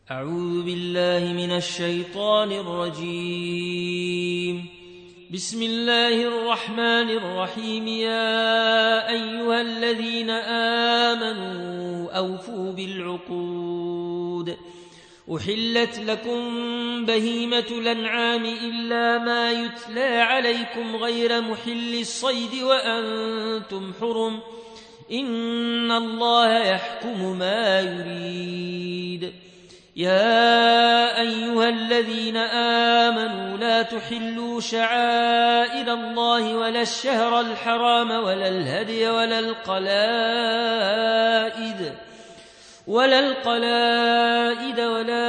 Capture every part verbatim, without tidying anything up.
أعوذ بالله من الشيطان الرجيم. بسم الله الرحمن الرحيم. يا أيها الذين آمنوا أوفوا بالعقود. أحلت لكم بهيمة الأنعام إلا ما يتلى عليكم غير محل الصيد وأنتم حرم، إن الله يحكم ما يريد. يا أيها الذين آمنوا لا تحلوا شعائر الله ولا الشهر الحرام ولا الهدي ولا القلائد ولا القلائد ولا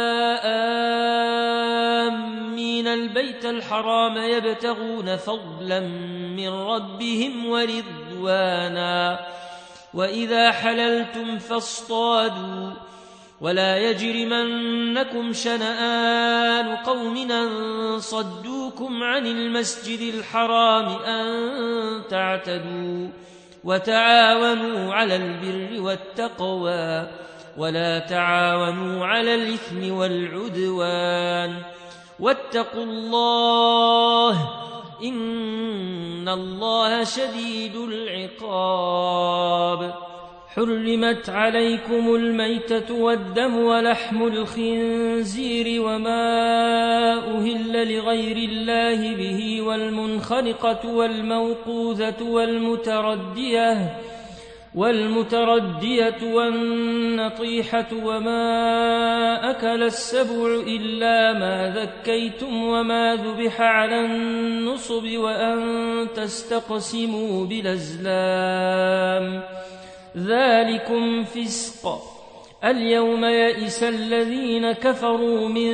آمين البيت الحرام يبتغون فضلا من ربهم ورضوانا. وإذا حللتم فاصطادوا ولا يجرمنكم شنآن قوم أن صدوكم عن المسجد الحرام أن تعتدوا، وتعاونوا على البر والتقوى ولا تعاونوا على الإثم والعدوان، واتقوا الله إن الله شديد العقاب. حرمت عليكم الميتة والدم ولحم الخنزير وما أهل لغير الله به والمنخنقة والموقوذة والمتردية والمتردية والنطيحة وما أكل السبع إلا ما ذكيتم وما ذبح على النصب وأن تستقسموا بالأزلام، ذلكم فسق. اليوم يئس الذين كفروا من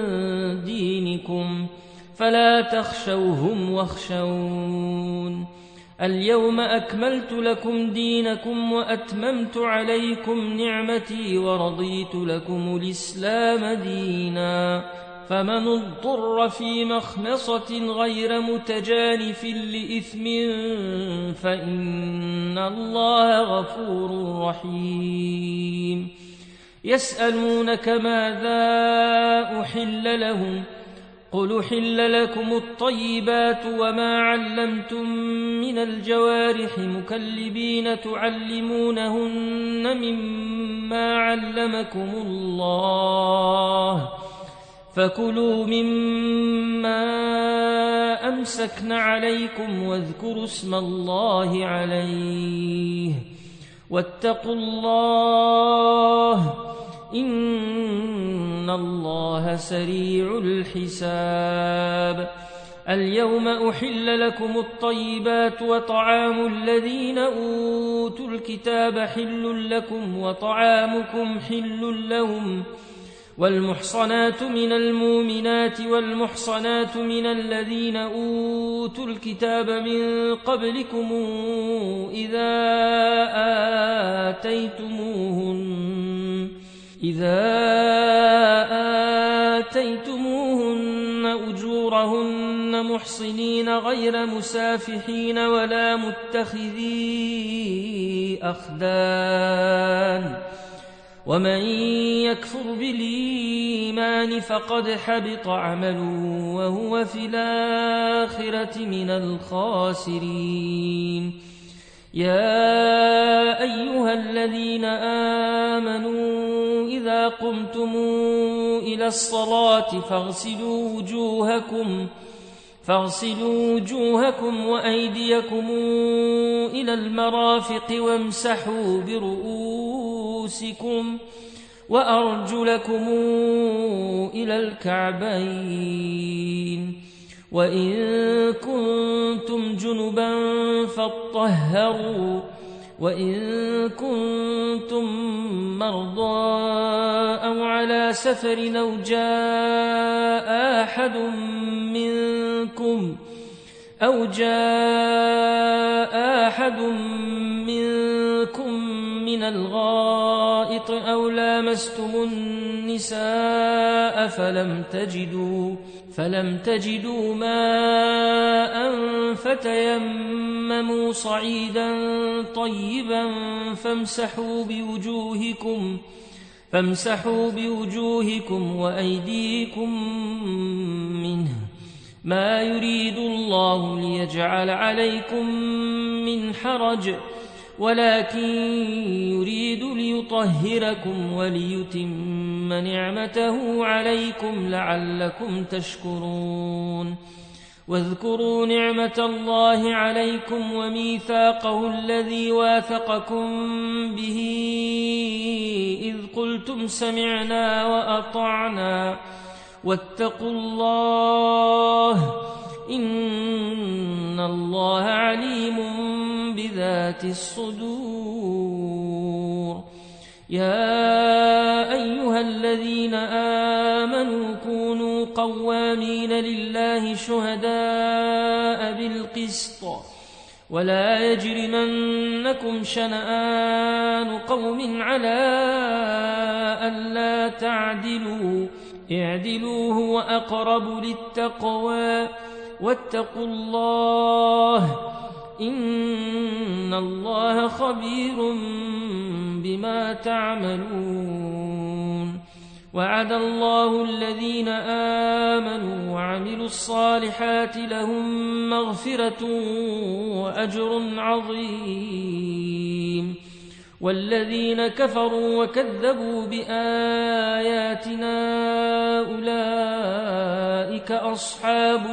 دينكم فلا تخشوهم واخشون. اليوم أكملت لكم دينكم وأتممت عليكم نعمتي ورضيت لكم الإسلام دينا. فمن اضطر في مخمصة غير متجانف لإثم فإن الله غفور رحيم. يسألونك ماذا أحل لهم؟ قل أحل لكم الطيبات وما علمتم من الجوارح مكلبين تعلمونهن مما علمكم الله، فكلوا مما أمسكن عليكم واذكروا اسم الله عليه، واتقوا الله إن الله سريع الحساب. اليوم أحل لكم الطيبات وطعام الذين أوتوا الكتاب حل لكم وطعامكم حل لهم، والمحصنات من المؤمنات والمحصنات من الذين أوتوا الكتاب من قبلكم إذا آتيتموهن إذا آتيتموهن أجورهن محصنين غير مسافحين ولا متخذي أخدان، ومن يكفر بالإيمان فقد حبط عمله وهو في الآخرة من الخاسرين. يا أيها الذين آمنوا إذا قمتم إلى الصلاة فاغسلوا وجوهكم فاغسلوا وجوهكم وأيديكم إلى المرافق وامسحوا برؤوسكم وأرجلكم إلى الكعبين، وإن كنتم جنبا فاطهروا، وإن كنتم مرضى أو على سفر أو جاء أحد منكم أو جاء أحد منكم من الغائط أو لامستم النساء فلم تجدوا فلم تجدوا ماء فتيمموا صعيدا طيبا فامسحوا بوجوهكم فامسحوا بوجوهكم وأيديكم منه ما يريد الله ليجعل عليكم من حرج ولكن يريد ليطهركم وليتم نعمته عليكم لعلكم تشكرون واذكروا نعمة الله عليكم وميثاقه الذي واثقكم به إذ قلتم سمعنا وأطعنا واتقوا الله إن الله عليم بذات الصدور يا أيها الذين آمنوا كونوا قوامين لله شهداء بالقسط ولا يجرمنكم شنآن قوم على ألا تعدلوا اعدلوا هو أقرب للتقوى واتقوا الله إن الله خبير بما تعملون وعد الله الذين آمنوا وعملوا الصالحات لهم مغفرة وأجر عظيم والذين كفروا وكذبوا بآياتنا أولئك أصحاب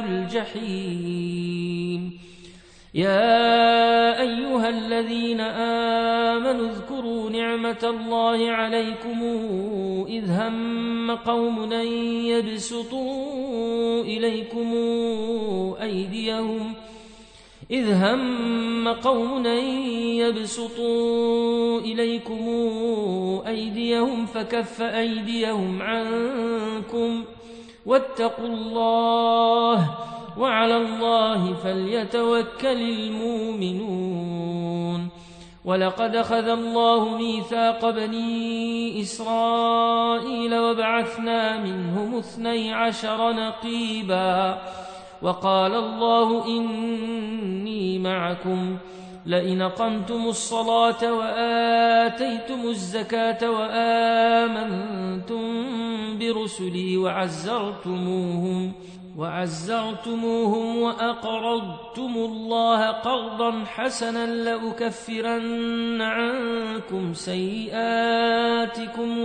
الجحيم يا أيها الذين آمنوا اذكروا نعمة الله عليكم إذ هم قوم أن يبسطوا إليكم أيديهم إذ هم قوم أن يبسطوا إليكم أيديهم فكف أيديهم عنكم واتقوا الله وعلى الله فليتوكل المؤمنون ولقد أخذ الله ميثاق بني إسرائيل وبعثنا منهم اثني عشر نقيبا وقال الله إني معكم لئن أقمتم الصلاة وآتيتم الزكاة وآمنتم برسلي وعزرتموهم وعزرتموهم وأقرضتم الله قرضا حسنا لأكفرن عنكم سيئاتكم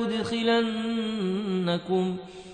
ولأدخلنكم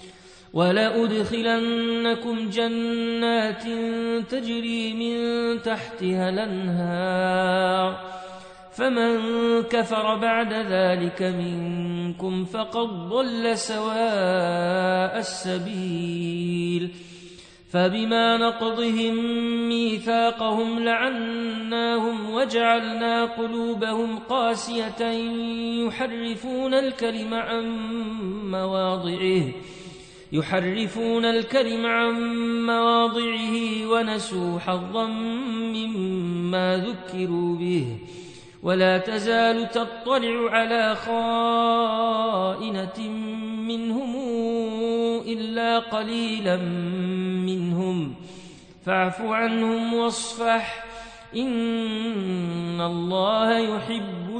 ولأدخلنكم جنات تجري من تحتها الأنهار فمن كفر بعد ذلك منكم فقد ضل سواء السبيل فبما نقضهم ميثاقهم لعناهم وجعلنا قلوبهم قاسية يحرفون الكلم عن مواضعه يحرفون الكلم عن مواضعه ونسوا حظا مما ذكروا به ولا تزال تطلع على خائنة منهم إلا قليلا منهم فاعف عنهم واصفح إن الله يحب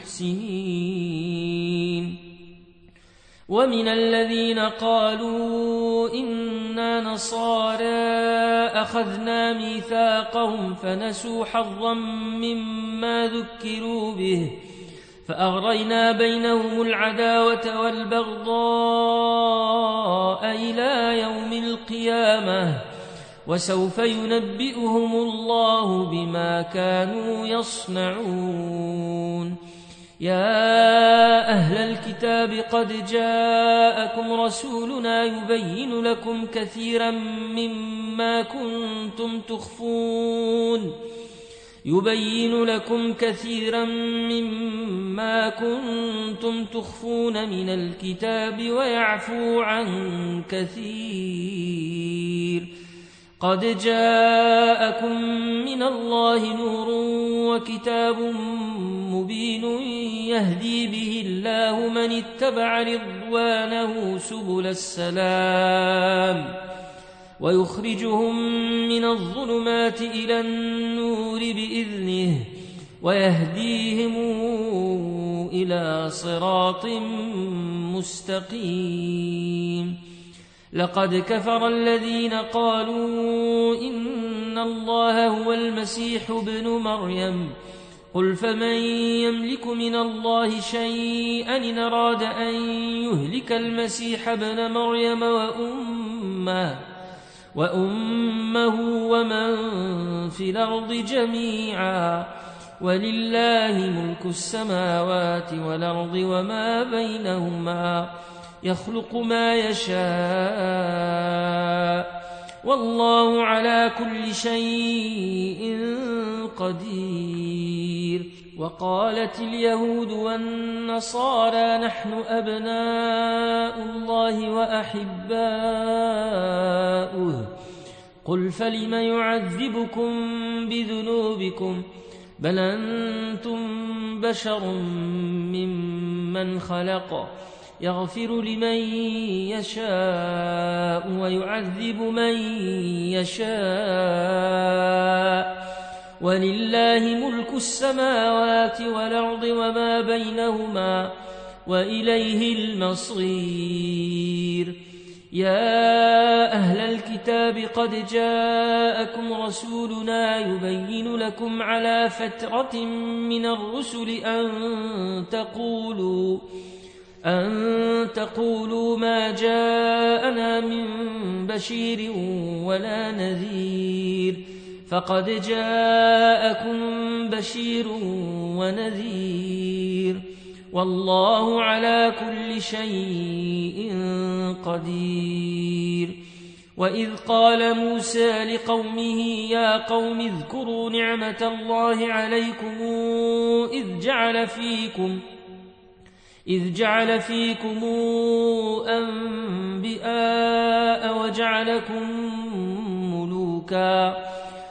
المحسنين ومن الذين قالوا إنا نصارى أخذنا ميثاقهم فنسوا حظا مما ذكروا به فأغرينا بينهم العداوة والبغضاء إلى يوم القيامة وسوف ينبئهم الله بما كانوا يصنعون يا أهل الكتاب قد جاءكم رسولنا يبين لكم كثيرا مما كنتم تخفون يبين لكم كثيرا مما كنتم تخفون من الكتاب ويعفو عن كثير قد جاءكم من الله نور وكتاب مبين يهدي به الله من اتبع رضوانه سبل السلام ويخرجهم من الظلمات إلى النور بإذنه ويهديهم إلى صراط مستقيم لقد كفر الذين قالوا إن الله هو المسيح ابن مريم قل فمن يملك من الله شيئا إن أراد أن يهلك المسيح ابن مريم وأمه, وأمه ومن في الأرض جميعا ولله ملك السماوات والأرض وما بينهما يخلق ما يشاء والله على كل شيء قدير وقالت اليهود والنصارى نحن أبناء الله وأحباؤه قل فلم يعذبكم بذنوبكم بل أنتم بشر ممن خلق يغفر لمن يشاء ويعذب من يشاء ولله ملك السماوات والأرض وما بينهما وإليه المصير يا أهل الكتاب قد جاءكم رسولنا يبين لكم على فترة من الرسل أن تقولوا أن تقولوا ما جاءنا من بشير ولا نذير فقد جاءكم بشير ونذير والله على كل شيء قدير وإذ قال موسى لقومه يا قوم اذكروا نعمة الله عليكم إذ جعل فيكم إذ جعل فيكم أنبياء وجعلكم ملوكا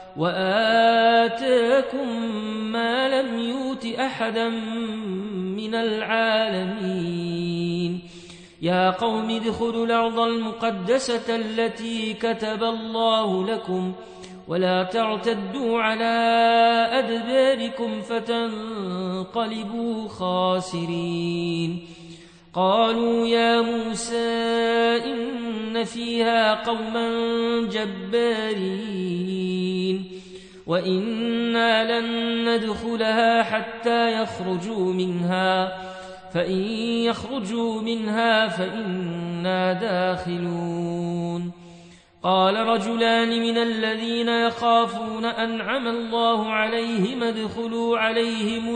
وآتاكم ما لم يؤت أحدا من العالمين يا قوم ادخلوا الأرض المقدسة التي كتب الله لكم ولا تعتدوا على أدباركم فتنقلبوا خاسرين قالوا يا موسى إن فيها قوما جبارين وإنا لن ندخلها حتى يخرجوا منها فإن يخرجوا منها فإنا داخلون قال رجلان من الذين يخافون أنعم الله عليهم ادخلوا عليهم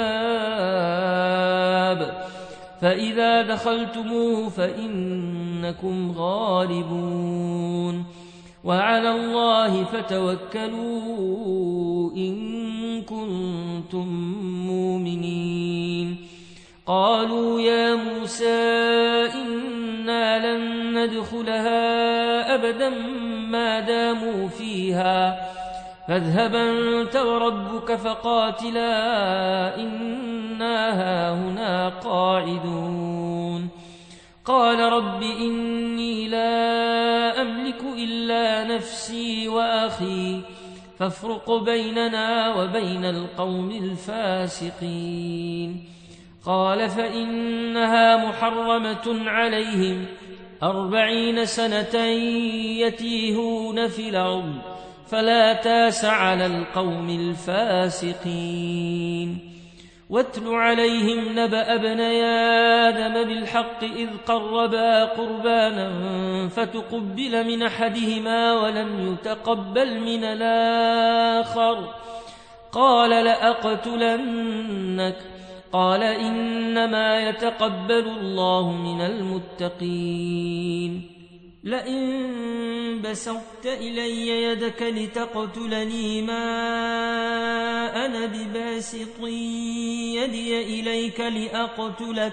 الباب فإذا دخلتموه فإنكم غالبون وعلى الله فتوكلوا إن كنتم مؤمنين قالوا يا موسى إنا لن ندخلها أبدا ما داموا فيها فاذهب أنت وربك فقاتلا إنا هاهنا قاعدون قال رب إني لا أملك إلا نفسي وأخي فافرق بيننا وبين القوم الفاسقين قال فإنها محرمة عليهم أربعين سنة يتيهون في الأرض فلا تاس على القوم الفاسقين واتل عليهم نبأ ابني آدم بالحق إذ قربا قربانا فتقبل من أحدهما ولم يتقبل من الآخر قال لأقتلنك قال إنما يتقبل الله من المتقين لئن بسطت إلي يدك لتقتلني ما أنا بباسط يدي إليك لأقتلك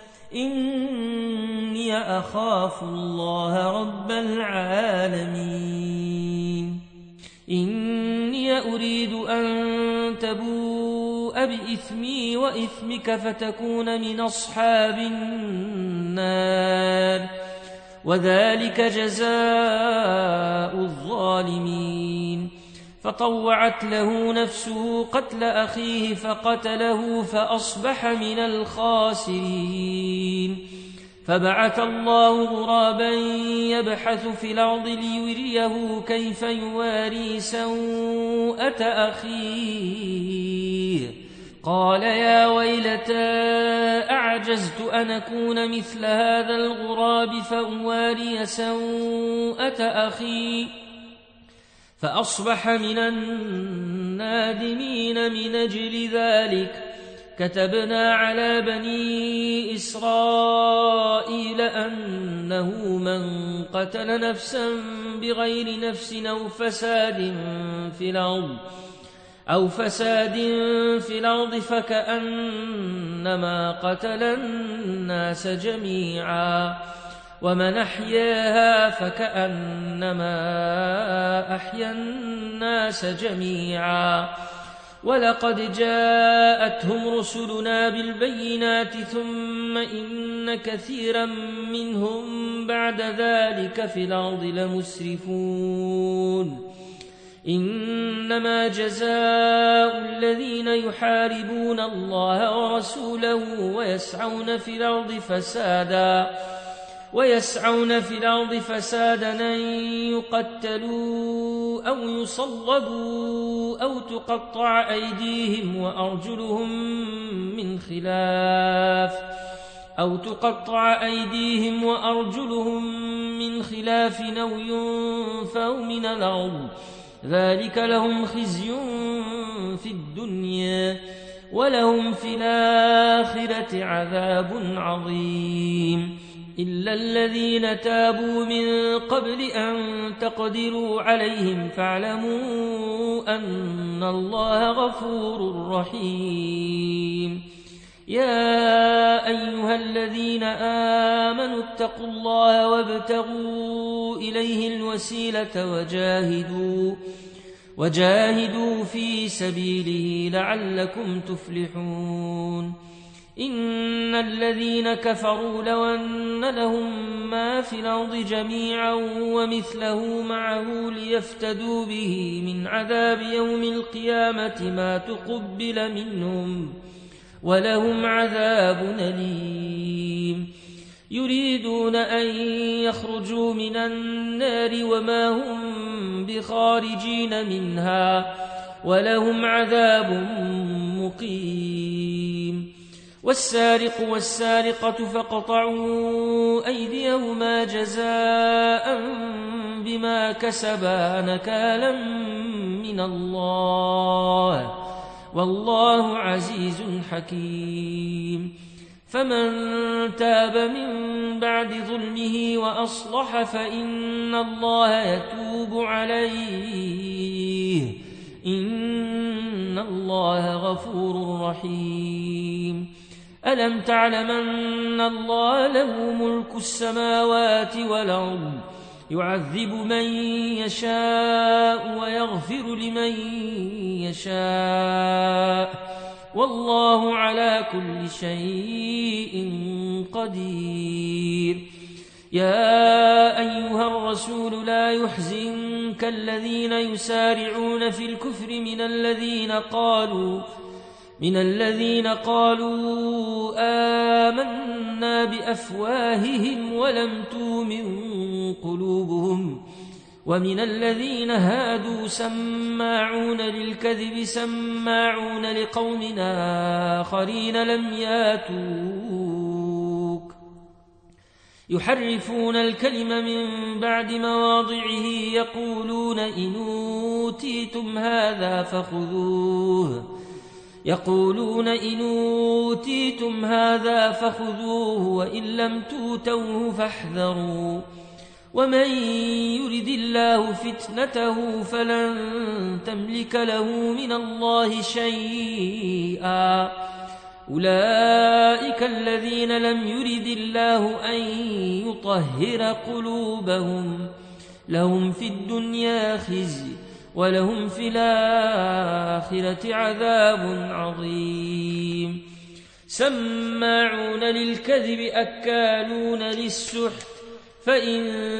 إني أخاف الله رب العالمين إني أريد أن تبوء بإثمي وإثمك فتكون من أصحاب النار وذلك جزاء الظالمين فطوعت له نفسه قتل أخيه فقتله فأصبح من الخاسرين فبعث الله غرابا يبحث في الأرض ليريه كيف يواري سوءة أخيه قال يا ويلتى أعجزت أن أكون مثل هذا الغراب فأواري سوءة أخي فأصبح من النادمين من أجل ذلك كتبنا على بني إسرائيل أنه من قتل نفسا بغير نفس أو فساد في الأرض أو فساد في الأرض فكأنما قتل الناس جميعا ومن أحياها فكأنما أحيا الناس جميعا ولقد جاءتهم رسلنا بالبينات ثم إن كثيرا منهم بعد ذلك في الأرض لمسرفون إنما جزاء الذين يحاربون الله ورسوله ويسعون في الأرض فسادا ويسعون في الأرض فسادا أن يقتلوا أو يصلبوا أو تقطع أيديهم وأرجلهم من خلاف أو تقطع أيديهم وأرجلهم من خلاف أو ينفوا من الأرض ذلك لهم خزي في الدنيا ولهم في الآخرة عذاب عظيم إلا الذين تابوا من قبل أن تقدروا عليهم فاعلموا أن الله غفور رحيم يا أيها الذين آمنوا اتقوا الله وابتغوا إليه الوسيلة وجاهدوا وجاهدوا في سبيله لعلكم تفلحون إن الذين كفروا لو أن لهم ما في الأرض جميعا ومثله معه ليفتدوا به من عذاب يوم القيامة ما تقبل منهم ولهم عذاب أليم يريدون أن يخرجوا من النار وما هم بخارجين منها ولهم عذاب مقيم والسارق والسارقة فاقطعوا أيديهما جزاء بما كسبا نكالا من الله والله عزيز حكيم فمن تاب من بعد ظلمه وأصلح فإن الله يتوب عليه إن الله غفور رحيم ألم تعلم أن الله له ملك السماوات والأرض يعذب من يشاء ويغفر لمن يشاء والله على كل شيء قدير يا أيها الرسول لا يحزنك الذين يسارعون في الكفر من الذين قالوا من الذين قالوا آمنا بأفواههم ولم تؤمن قلوبهم ومن الذين هادوا سماعون للكذب سماعون لقوم آخرين لم ياتوك يحرفون الكلم من بعد مواضعه يقولون إن أوتيتم هذا فخذوه يقولون إن أوتيتم هذا فخذوه وإن لم تؤتوه فاحذروا ومن يرد الله فتنته فلن تملك له من الله شيئا أولئك الذين لم يرد الله أن يطهر قلوبهم لهم في الدنيا خزي ولهم في الآخرة عذاب عظيم سماعون للكذب أكالون للسحت فإن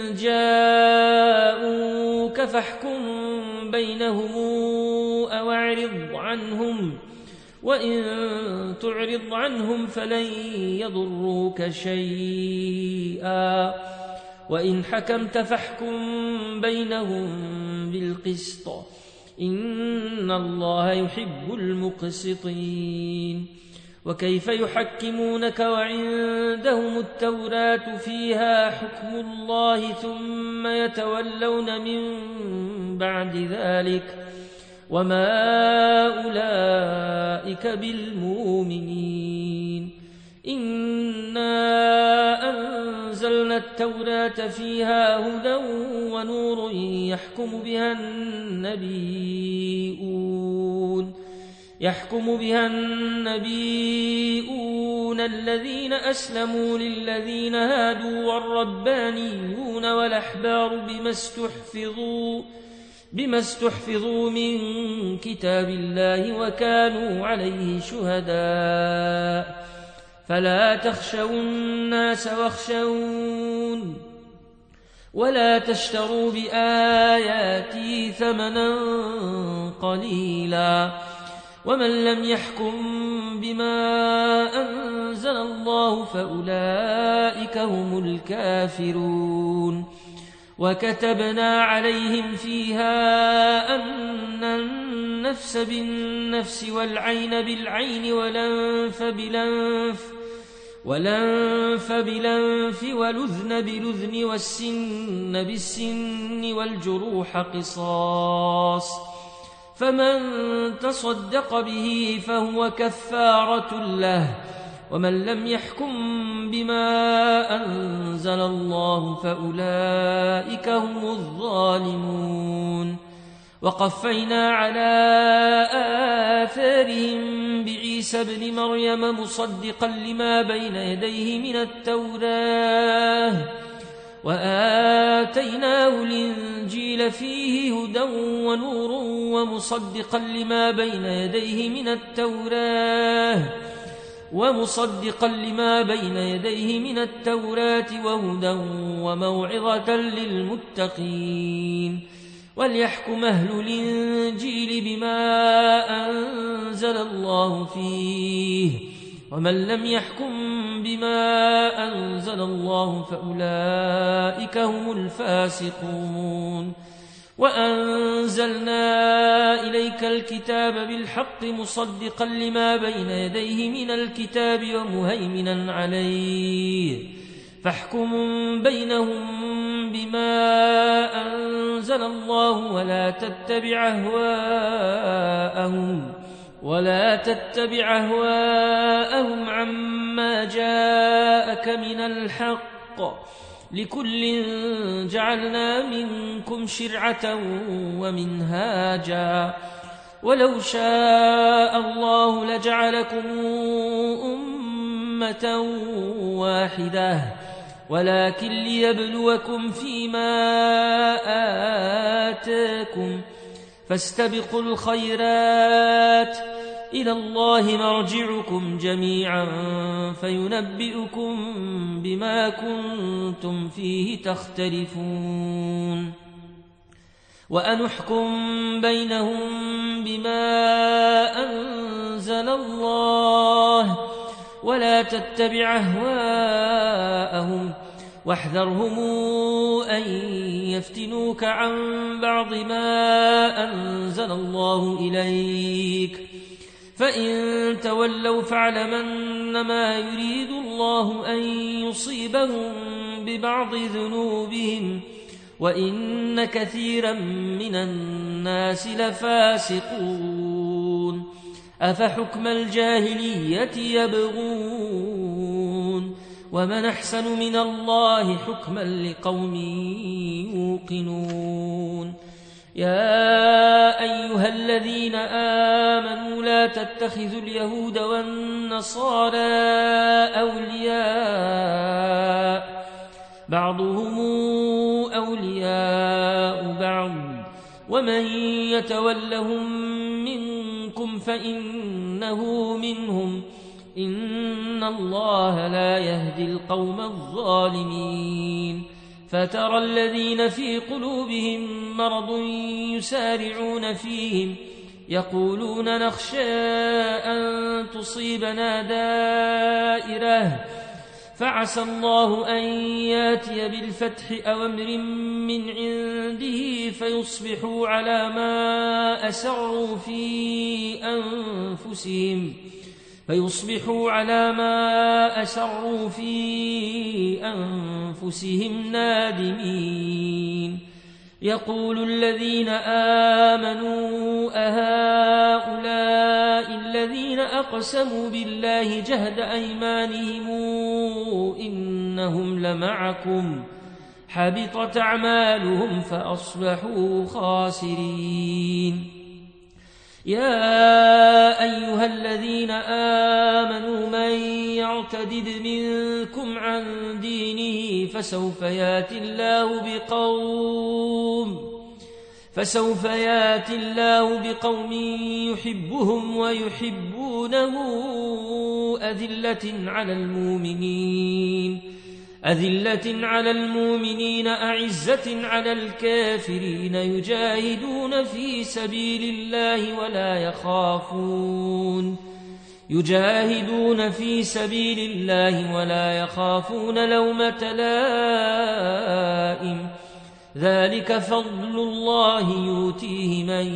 جاءوك فاحكم بينهم أو اعرض عنهم وإن تعرض عنهم فلن يضروك شيئا وإن حكمت فاحكم بينهم بالقسط إن الله يحب المقسطين وكيف يحكمونك وعندهم التوراة فيها حكم الله ثم يتولون من بعد ذلك وما أولئك بالمؤمنين إنا أنزلنا التوراة فيها هدى ونور يحكم بها النبيون يحكم بها النبيون الذين أسلموا للذين هادوا والربانيون والأحبار بما استحفظوا بما استحفظوا من كتاب الله وكانوا عليه شهداء فلا تخشوا الناس واخشون ولا تشتروا بآياتي ثمنا قليلا ومن لم يحكم بما أنزل الله فأولئك هم الكافرون وكتبنا عليهم فيها أن النفس بالنفس والعين بالعين والأنف بالأنف والأنف بالأنف والأذن بالأذن والسن بالسن والجروح قصاص فمن تصدق به فهو كفارة له ومن لم يحكم بما أنزل الله فأولئك هم الظالمون وقفينا على آثارهم بعيسى ابن مريم مصدقا لما بين يديه من التوراة وآتيناه الإنجيل فيه هدى ونور ومصدقا لما بين يديه من التوراة ومصدقا لما بين يديه من التوراة وهدى وموعظة للمتقين وليحكم أهل الإنجيل بما أنزل الله فيه ومن لم يحكم بما أنزل الله فأولئك هم الفاسقون وأنزلنا إليك الكتاب بالحق مصدقا لما بين يديه من الكتاب ومهيمنا عليه فاحكم بينهم بما أنزل الله ولا تتبع أهواءهم ولا تتبع أهواءهم عما جاءك من الحق لكل جعلنا منكم شرعة ومنهاجا ولو شاء الله لجعلكم أمة واحدة ولكن ليبلوكم فيما آتاكم فاستبقوا الخيرات إلى الله مرجعكم جميعا فينبئكم بما كنتم فيه تختلفون وأنحكم بينهم بما أنزل الله ولا تتبع أهواءهم واحذرهم أن يفتنوك عن بعض ما أنزل الله إليك فإن تولوا فاعلم أنما يريد الله أن يصيبهم ببعض ذنوبهم وإن كثيرا من الناس لفاسقون أفحكم الجاهلية يبغون ومن أحسن من الله حكما لقوم يوقنون يا أيها الذين آمنوا لا تتخذوا اليهود والنصارى أولياء بعضهم أولياء بعض ومن يتولهم منكم فإنه منهم إن الله لا يهدي القوم الظالمين فترى الذين في قلوبهم مرض يسارعون فيهم يقولون نخشى أن تصيبنا دائرة فعسى الله أن ياتي بالفتح أو أمر من عنده فيصبحوا على ما أسروا في أنفسهم فيصبحوا على ما أسروا في أنفسهم نادمين يقول الذين آمنوا أهؤلاء الذين أقسموا بالله جهد أيمانهم إنهم لمعكم حبطت أعمالهم فأصبحوا خاسرين يا أيها الذين آمنوا من يعتدد منكم عن دينه فسوف ياتي الله بقوم فسوف ياتي الله بقوم يحبهم ويحبونه أذلة على المؤمنين أذلة على المؤمنين أعزة على الكافرين يجاهدون في سبيل الله ولا يخافون يجاهدون في سبيل الله ولا يخافون لومة لائم ذلك فضل الله يؤتيه من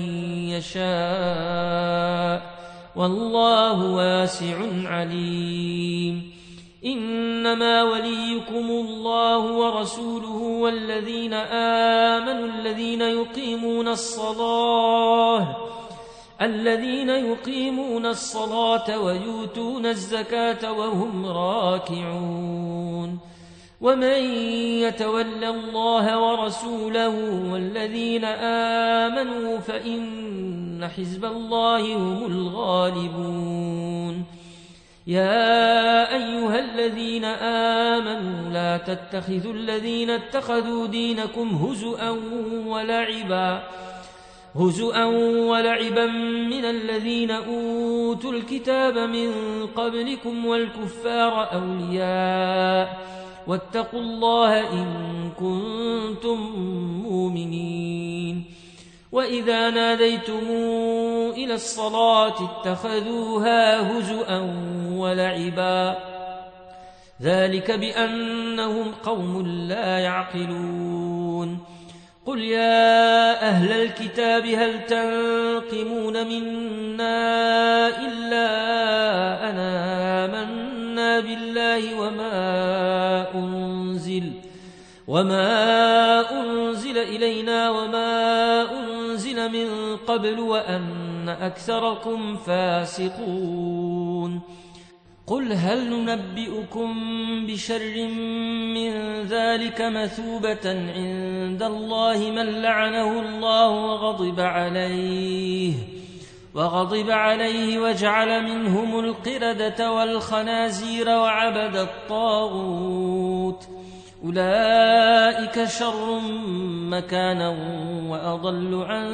يشاء والله واسع عليم إنما وليكم الله ورسوله والذين آمنوا الذين يقيمون الصلاة الذين يقيمون الصلاة ويؤتون الزكاة وهم راكعون ومن يتول الله ورسوله والذين آمنوا فإن حزب الله هم الغالبون يا أيها الذين آمنوا لا تتخذوا الذين اتخذوا دينكم هزؤا ولعبا هزؤا ولعبا من الذين أوتوا الكتاب من قبلكم والكفار أولياء واتقوا الله إن كنتم مؤمنين وإذا ناديتم إلى الصلاة اتخذوها هزؤا ولعبا ذلك بأنهم قوم لا يعقلون قل يا أهل الكتاب هل تنقمون منا إلا أن آمنا بالله وما أنزل وما أنزل إلينا وما أنزل من قبل وأن أكثركم فاسقون قل هل ننبئكم بشر من ذلك مثوبة عند الله من لعنه الله وغضب عليه وغضب عليه وجعل منهم القردة والخنازير وعبد الطاغوت أولئك شر مكانا وأضل عن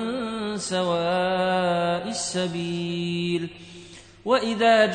سواء السبيل وإذا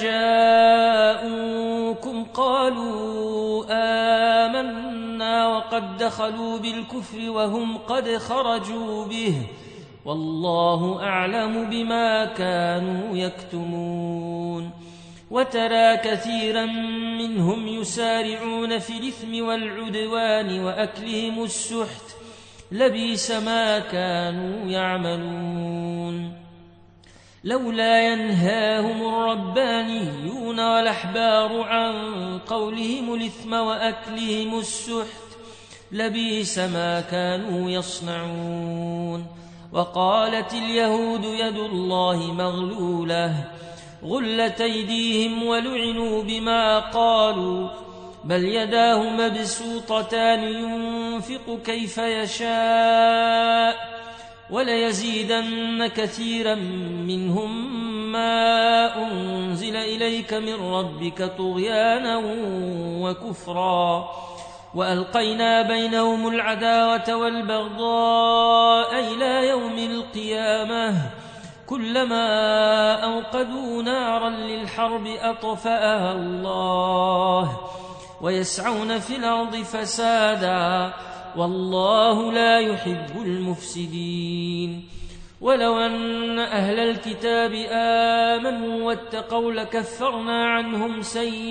جاءوكم قالوا آمنا وقد دخلوا بالكفر وهم قد خرجوا به والله أعلم بما كانوا يكتمون وترى كثيرا منهم يسارعون في الإثم والعدوان وأكلهم السحت لبئس ما كانوا يعملون لولا ينهاهم الربانيون والأحبار عن قولهم الإثم وأكلهم السحت لبئس ما كانوا يصنعون وقالت اليهود يد الله مغلولة غلت أيديهم ولعنوا بما قالوا بل يداه مبسوطتان ينفق كيف يشاء وليزيدن كثيرا منهم ما أنزل إليك من ربك طغيانا وكفرا وألقينا بينهم العداوة والبغضاء إلى يوم القيامة كلما أوقدوا نارا للحرب أطفأها الله ويسعون في الأرض فسادا والله لا يحب المفسدين. ولو أن أهل الكتاب آمنوا واتقوا لكفرنا عنهم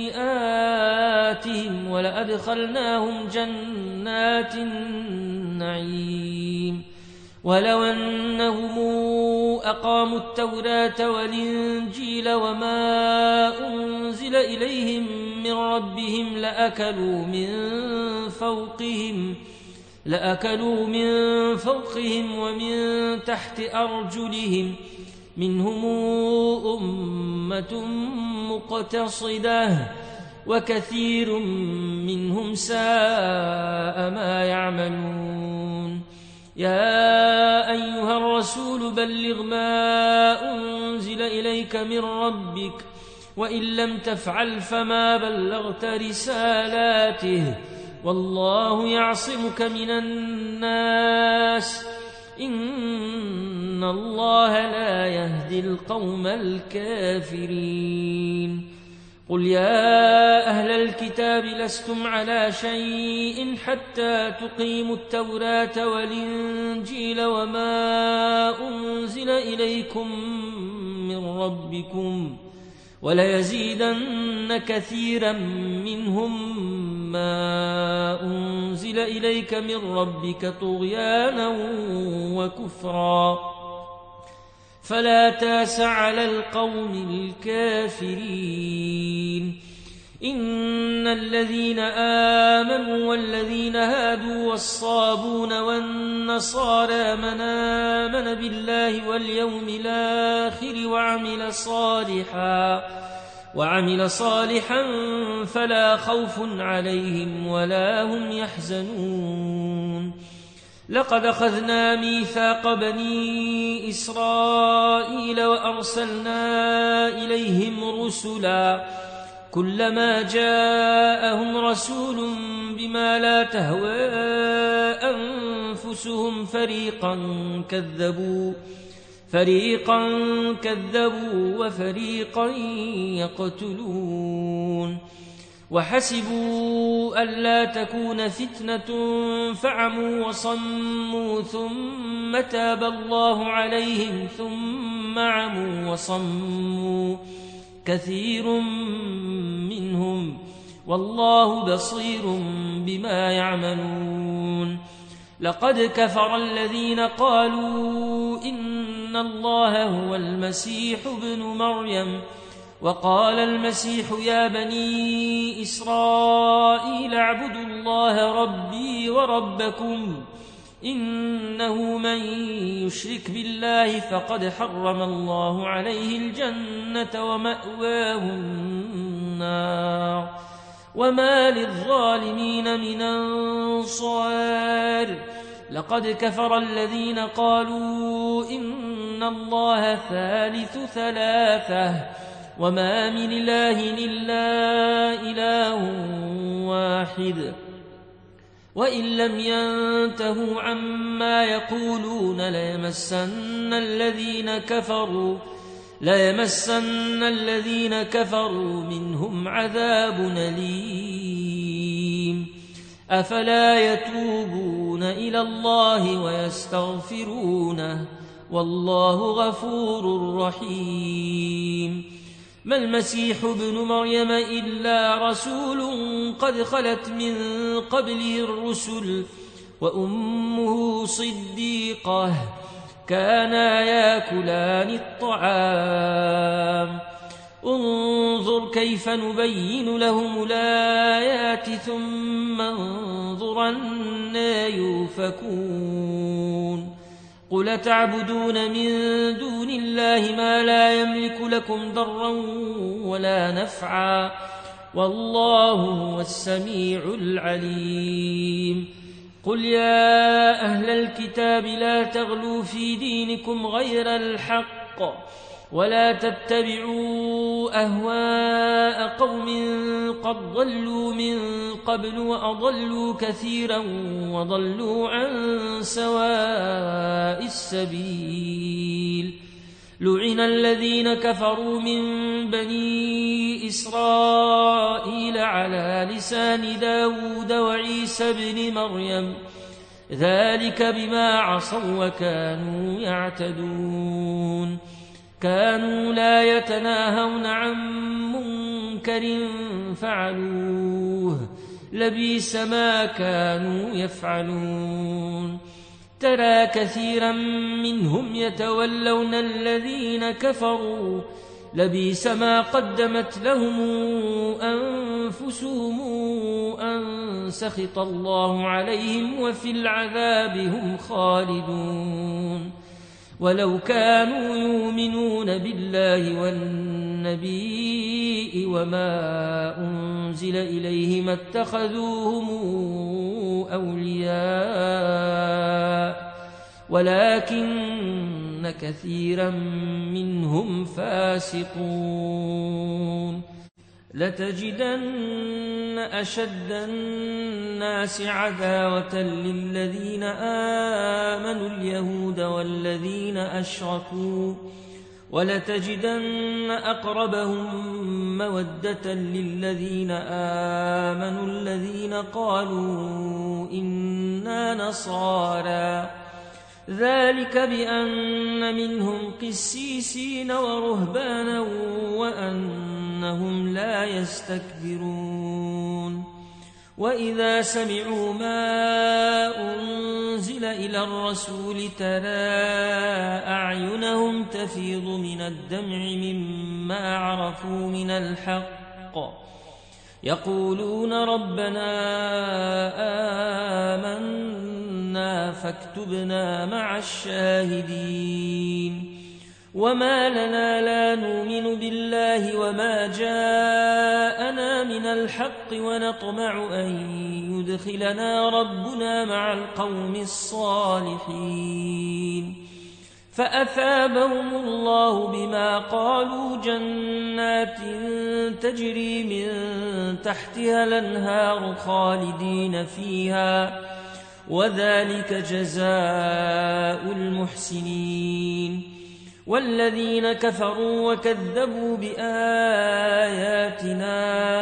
سيئاتهم ولأدخلناهم جنات النعيم. ولو أنهم أقاموا التوراة والإنجيل وما أنزل إليهم من ربهم لأكلوا من فوقهم لأكلوا من فوقهم ومن تحت أرجلهم منهم أمة مقتصدة وكثير منهم ساء ما يعملون. يا أيها الرسول بلغ ما أنزل إليك من ربك وإن لم تفعل فما بلغت رسالاته والله يعصمك من الناس إن الله لا يهدي القوم الكافرين. قل يا أهل الكتاب لستم على شيء حتى تقيموا التوراة والإنجيل وما أنزل إليكم من ربكم وليزيدن كثيرا منهم ما أنزل إليك من ربك طغيانا وكفرا فلا تاس على القوم الكافرين. إن الذين آمنوا والذين هادوا والصابون والنصارى من آمن بالله واليوم الآخر وعمل صالحا وعمل صالحا فلا خوف عليهم ولا هم يحزنون. لقد أخذنا ميثاق بني إسرائيل وأرسلنا إليهم رسلا كلما جاءهم رسول بما لا تهوى أنفسهم فريقا كذبوا فريقا كذبوا وفريقا يقتلون. وحسبوا ألا تكون فتنة فعموا وصموا ثم تاب الله عليهم ثم عموا وصموا كثير منهم والله بصير بما يعملون. لقد كفر الذين قالوا إن الله هو المسيح ابن مريم وقال المسيح يا بني إسرائيل اعبدوا الله ربي وربكم إنه من يشرك بالله فقد حرم الله عليه الجنة ومأواه النار وما للظالمين من أنصار. لقد كفر الذين قالوا إن الله ثالث ثلاثة وما من إله إلا إله واحد وإن لم ينتهوا عما يقولون ليمسن الذين كفروا ليمسن الذين كفروا منهم عذاب أليم. أفلا يتوبون إلى الله ويستغفرونه والله غفور رحيم. ما المسيح ابن مريم إلا رسول قد خلت من قبله الرسل وأمه صديقة كانا ياكلان الطعام انظر كيف نبين لهم الآيات ثم انظر أنى يؤفكون. قل تعبدون من دون الله ما لا يملك لكم ضرا ولا نفعا والله هو السميع العليم. قل يا أهل الكتاب لا تغلوا في دينكم غير الحق ولا تتبعوا أهواء قوم قد ضلوا من قبل وأضلوا كثيرا وضلوا عن سواء السبيل. لعن الذين كفروا من بني إسرائيل على لسان داود وعيسى بن مريم ذلك بما عصوا وكانوا يعتدون كانوا لا يتناهون عن منكر فعلوه لبئس ما كانوا يفعلون ترى كثيرا منهم يتولون الذين كفروا لبئس ما قدمت لهم أنفسهم أن سخط الله عليهم وفي العذاب هم خالدون ولو كانوا يؤمنون بالله والنبي وما أنزل إليه ما اتخذوهم أولياء ولكن كثيرا منهم فاسقون لتجدن أشد الناس عداوة للذين آمنوا اليهود والذين أشركوا ولتجدن أقربهم مودة للذين آمنوا الذين قالوا إنا نصارى ذلك بأن منهم قسيسين ورهبانا وأنهم لا يستكبرون وإذا سمعوا ما أنزل إلى الرسول ترى أعينهم تفيض من الدمع مما عرفوا من الحق يقولون ربنا آمنا فاكتبنا مع الشاهدين وما لنا لا نؤمن بالله وما جاءنا من الحق ونطمع أن يدخلنا ربنا مع القوم الصالحين فأثابهم الله بما قالوا جنات تجري من تحتها الأنهار خالدين فيها وذلك جزاء المحسنين والذين كفروا وكذبوا بآياتنا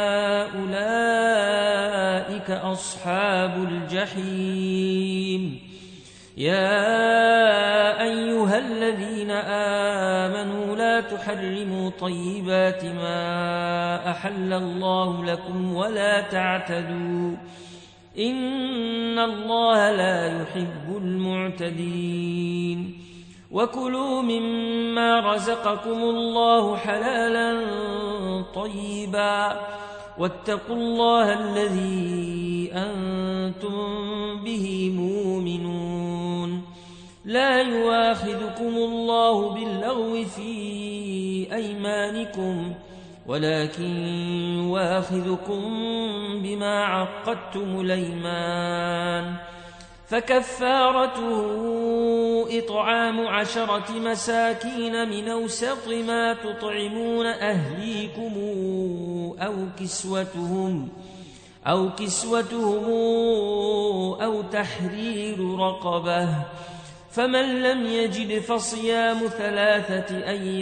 أولئك أصحاب الجحيم يا أيها الذين آمنوا لا تحرموا طيبات ما أحل الله لكم ولا تعتدوا إن الله لا يحب المعتدين وكلوا مما رزقكم الله حلالا طيبا واتقوا الله الذي أنتم به مؤمنون لا يؤاخذكم الله باللغو في أيمانكم ولكن يؤاخذكم بما عقدتم الأيمان فكفارته إطعام عشرة مساكين من أوسط ما تطعمون أهليكم أو كسوتهم أو كسوتهم أو تحرير رقبة فمن لم يجد فصيام ثلاثة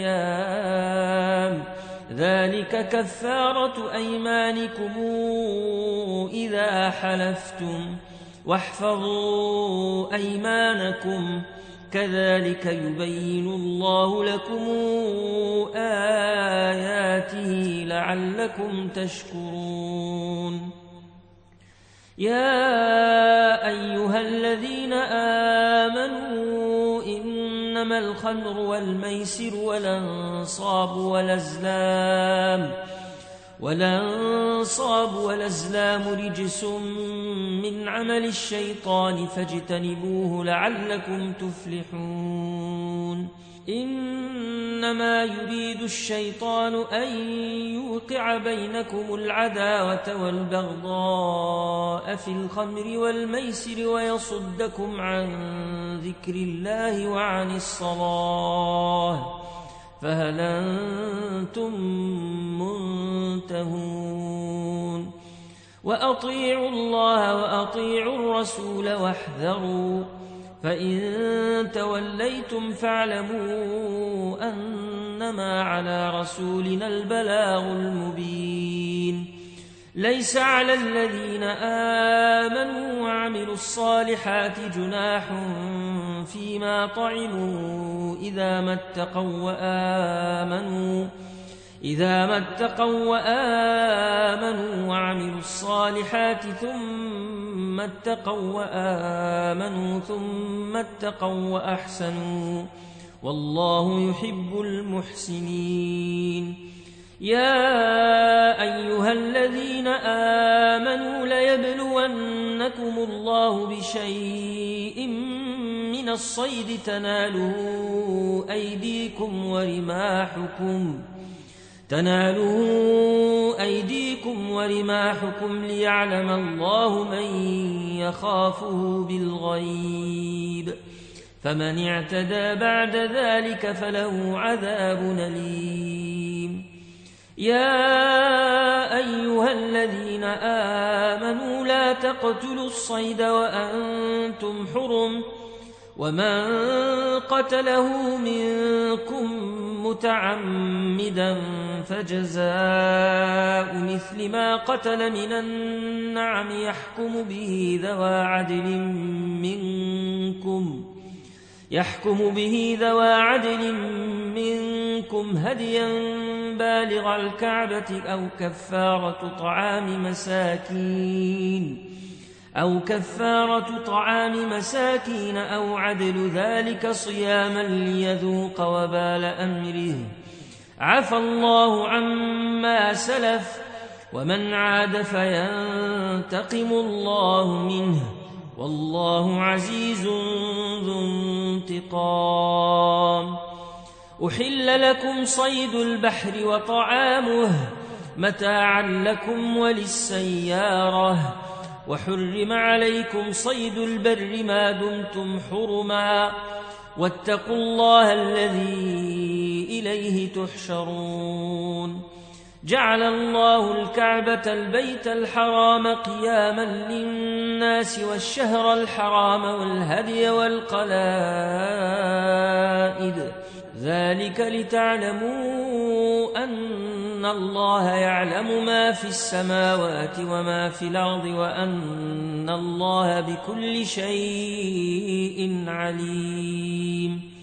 أيام ذلك كفارة أيمانكم إذا حلفتم واحفظوا أيمانكم كذلك يبين الله لكم آياته لعلكم تشكرون يا أيها الذين آمنوا إنما الخمر والميسر والأنصاب والأزلام والأنصاب والأزلام رجس من عمل الشيطان فاجتنبوه لعلكم تفلحون إنما يريد الشيطان أن يوقع بينكم العداوة والبغضاء في الخمر والميسر ويصدكم عن ذكر الله وعن الصلاة فهل أنتم منتهون وأطيعوا الله وأطيعوا الرسول واحذروا فإن توليتم فاعلموا أنما على رسولنا البلاغ المبين. ليس على الذين آمنوا وعملوا الصالحات جناح فيما طعموا إذا ما اتقوا وآمنوا إذا ما اتقوا وآمنوا وعملوا الصالحات ثم اتقوا وآمنوا ثم اتقوا وأحسنوا والله يحب المحسنين. يا أيها الذين آمنوا ليبلونكم الله بشيء من الصيد تناله أيديكم ورماحكم تناله أيديكم ورماحكم ليعلم الله من يخافه بالغيب، فمن اعتدى بعد ذلك فله عذاب أليم. يا أيها الذين آمنوا لا تقتلوا الصيد وأنتم حرم، ومن قتله منكم متعمدا فجزاء مثل ما قتل من النعم يحكم به ذوى عدل منكم يحكم به ذوى عدل منكم هديا بالغ الكعبة أو كفارة طعام مساكين أو كفارة طعام مساكين أو عدل ذلك صياما ليذوق وبال أمره. عفى الله عما سلف ومن عاد فينتقم الله منه والله عزيز ذو انتقام. أحل لكم صيد البحر وطعامه متاعا لكم وللسيارة، وحرم عليكم صيد البر ما دمتم حرما، واتقوا الله الذي إليه تحشرون. جعل الله الكعبة البيت الحرام قياما للناس والشهر الحرام والهدي والقلائد، ذلك لتعلموا أن الله يعلم ما في السماوات وما في الأرض وأن الله بكل شيء عليم.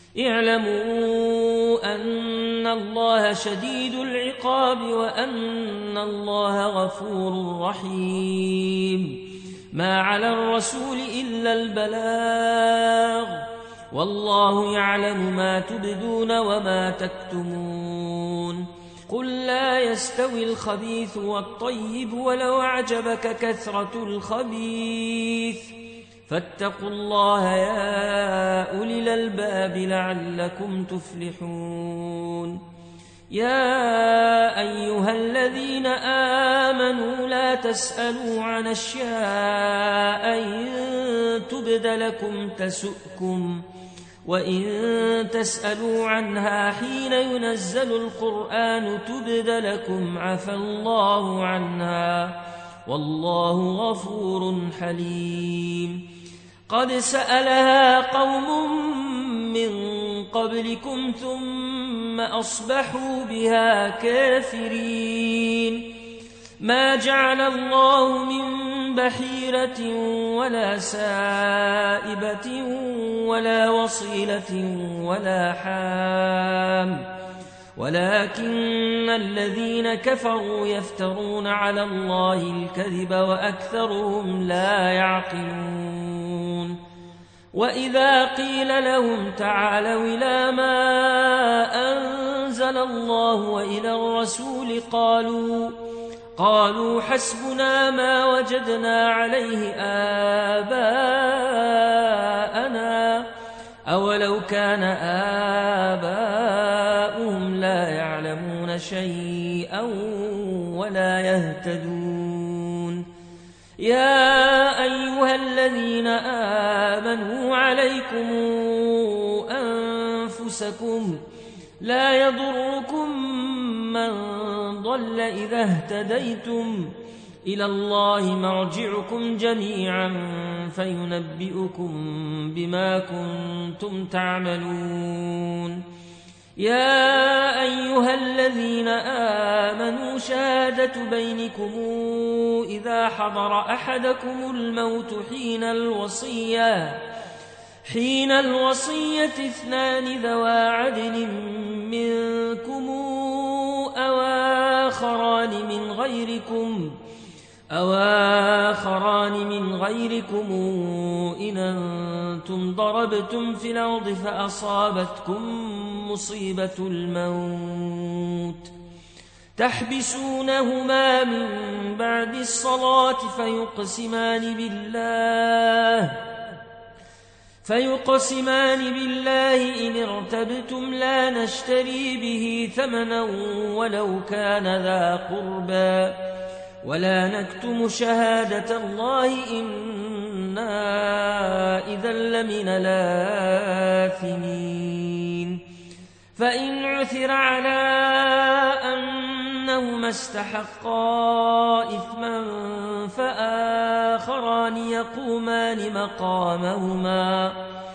اعلموا أن الله شديد العقاب وأن الله غفور رحيم. ما على الرسول إلا البلاغ، والله يعلم ما تبدون وما تكتمون. قل لا يستوي الخبيث والطيب ولو أعجبك كثرة الخبيث، فاتقوا الله يا أولي الألباب لعلكم تفلحون. يا أيها الذين آمنوا لا تسألوا عن أشياء إن تبد لكم تسؤكم، وإن تسألوا عنها حين ينزل القرآن تبد لكم عفى الله عنها والله غفور حليم. قد سألها قوم من قبلكم ثم أصبحوا بها كافرين. ما جعل الله من بحيرة ولا سائبة ولا وصيلة ولا حام، ولكن الذين كفروا يفترون على الله الكذب وأكثرهم لا يعقلون. وإذا قيل لهم تعالوا إلى ما أنزل الله وإلى الرسول قالوا قالوا حسبنا ما وجدنا عليه آباءنا أولو كان آباؤهم لا يعلمون شيئا ولا يهتدون. يا أيها الذين آمنوا عليكم أنفسكم لا يضركم من ضل إذا اهتديتم إلى الله مرجعكم جميعا فينبئكم بما كنتم تعملون. يا أيها الذين آمنوا شهادة بينكم إذا حضر أحدكم الموت حين الوصية حين الوصية اثنان ذوى عدل منكم أو آخران من غيركم أو آخران من غيركم إن أنتم ضربتم في الأرض فأصابتكم مصيبة الموت تحبسونهما من بعد الصلاة فيقسمان بالله فيقسمان بالله إن ارتبتم لا نشتري به ثمنا ولو كان ذا قربى ولا نكتم شهادة الله إنا إذا لمن الآثمين. فإن عثر على أنهما استحقا إثما فآخران يقومان مقامهما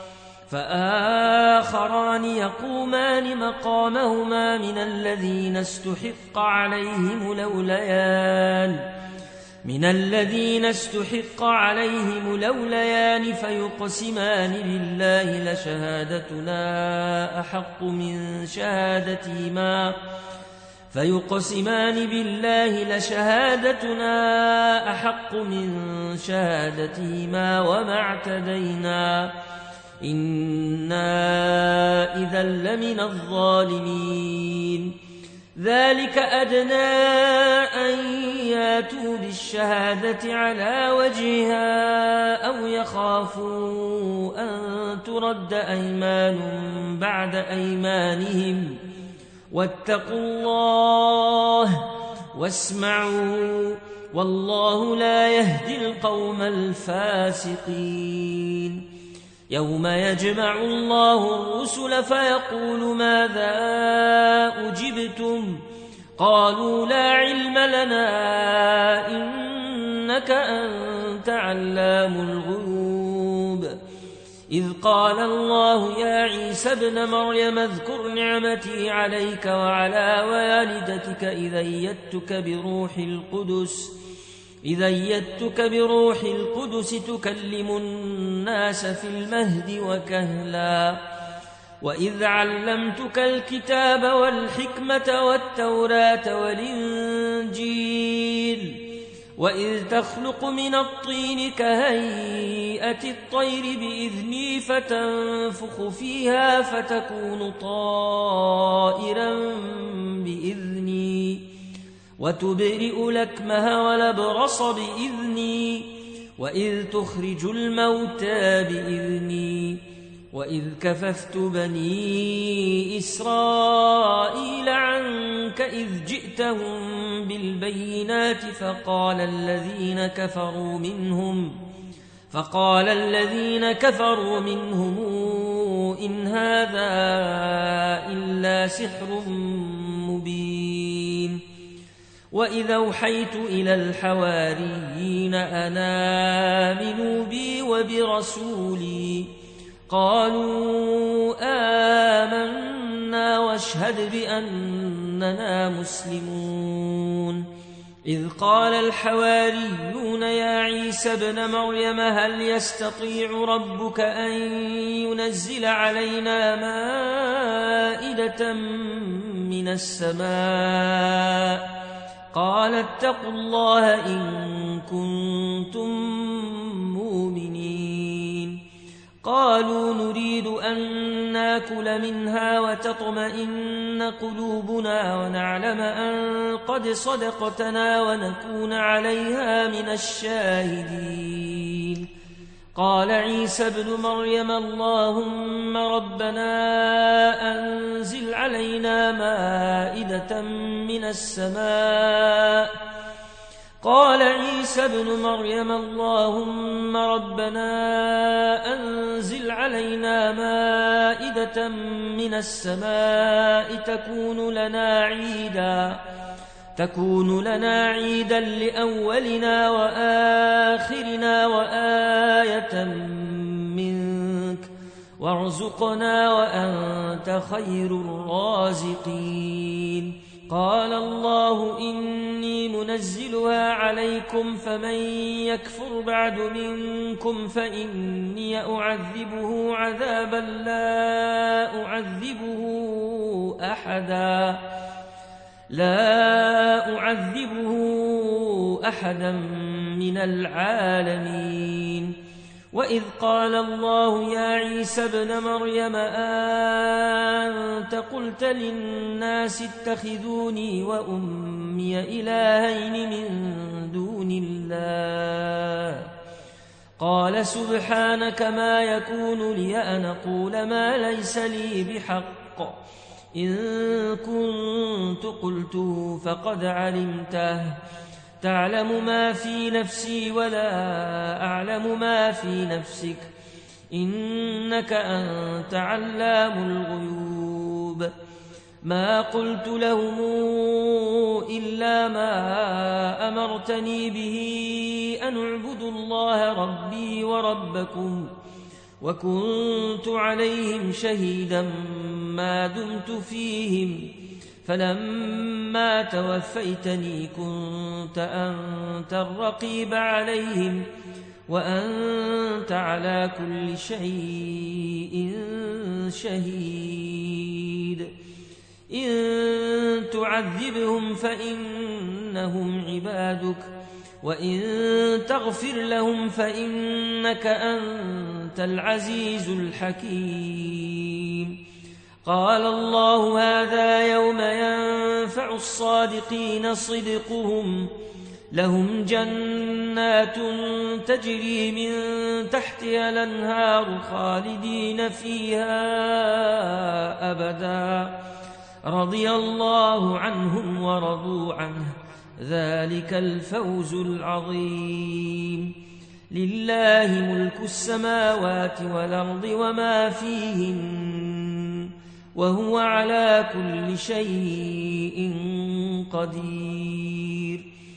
فآخران يقومان مقامهما من الذين استحق عليهم الأوليان من الذين استحق عليهم الأوليان فيقسمان بالله لشهادتنا أحق من شهادتهما فيقسمان بالله لشهادتنا أحق من شهادتهما وما اعتدينا إنا إذا لمن الظالمين. ذلك أدنى أن ياتوا بالشهادة على وجهها أو يخافوا أن ترد أيمان بعد أيمانهم واتقوا الله واسمعوا والله لا يهدي القوم الفاسقين. يوم يجمع الله الرسل فيقول ماذا أجبتم قالوا لا علم لنا إنك أنت علام الغيوب. إذ قال الله يا عيسى ابن مريم اذكر نعمتي عليك وعلى والدتك إذ أيدتك بروح القدس إذا أيدتك بروح القدس تكلم الناس في المهد وكهلا وإذ علمتك الكتاب والحكمة والتوراة والإنجيل وإذ تخلق من الطين كهيئة الطير بإذني فتنفخ فيها فتكون طائرا بإذني وتبرئ الأكمه والأبرص بإذني وإذ تخرج الموتى بإذني وإذ كففت بني إسرائيل عنك إذ جئتهم بالبينات فقال الذين كفروا منهم فقال الذين كفروا منهم إن هذا إلا سحر مبين. وإذا أوحيت إلى الحواريين أن آمنوا بي وبرسولي قالوا آمنا واشهد بأننا مسلمون. إذ قال الحواريون يا عيسى ابن مريم هل يستطيع ربك أن ينزل علينا مائدة من السماء قال اتقوا الله إن كنتم مؤمنين. قالوا نريد أن ناكل منها وتطمئن قلوبنا ونعلم أن قد صدقتنا ونكون عليها من الشاهدين. قال عيسى ابن مريم اللهم ربنا أنزل علينا مائدة من السماء قال عيسى ابن مريم اللهم ربنا أنزل علينا مائدة من السماء تكون لنا عيدا تكون لنا عيدا لأولنا وآخرنا وآية منك وارزقنا وأنت خير الرازقين. قال الله إني منزلها عليكم فمن يكفر بعد منكم فإني أعذبه عذابا لا أعذبه أحدا لا أعذبه أحدا من العالمين. وإذ قال الله يا عيسى ابن مريم أنت قلت للناس اتخذوني وأمي إلهين من دون الله قال سبحانك ما يكون لي أن أقول ما ليس لي بحق إن كنت قلته فقد علمته تعلم ما في نفسي ولا أعلم ما في نفسك إنك أنت علام الغيوب. ما قلت لهم إلا ما أمرتني به أن اعبدوا الله ربي وربكم وكنت عليهم شهيدا ما دمت فيهم فلما توفيتني كنت أنت الرقيب عليهم وأنت على كل شيء شهيد. إن تعذبهم فإنهم عبادك وإن تغفر لهم فإنك أنت العزيز الحكيم. قال الله هذا يوم ينفع الصادقين صدقهم لهم جنات تجري من تحتها الأنهار خالدين فيها أبدا رضي الله عنهم ورضوا عنه ذلك الفوز العظيم. لله ملك السماوات والأرض وما فيهن وهو على كل شيء قدير.